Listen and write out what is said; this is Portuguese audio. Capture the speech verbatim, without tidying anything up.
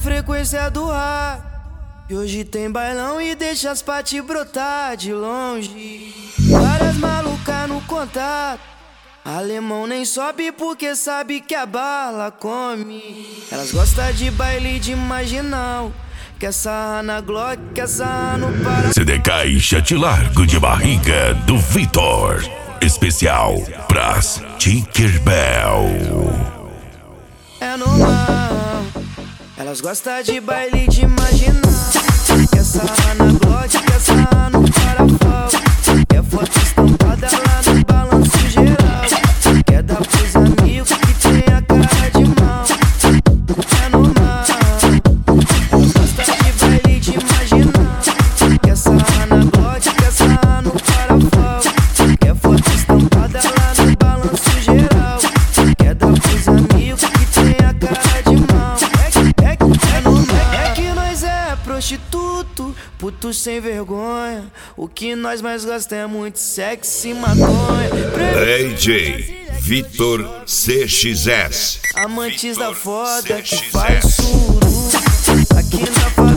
frequência do ar. E hoje tem bailão e deixa as paty brotar de longe. Várias malucas no contato. Alemão nem sobe porque sabe que a bala come. Elas gostam de baile de marginal. Quer sarra na Glock, quer sarra no Pará. C D Caixa de Largo de Barriga do Vitor. Especial pras Tinkerbell. É normal. Elas gostam de baile de marginal. Quer sarra na Glock, quer sarra no Parafal. Quer foto estampada lá no balanço geral. Quer dar pros amigos que tem a cara de mal. É normal. Elas gostam de baile de marginal. Quer sarra na Glock, quer sarra no Parafal. Quer foto estampada lá no balanço geral. Quer dar pros amigos que tem a cara de mal. É que, é que, é normal. É que nós é prostituto, puto sem vergonha. O que nós mais gostamos é muito sexo e maconha. D J Vitor C X S. Amantes da foda que faz suru. Aqui na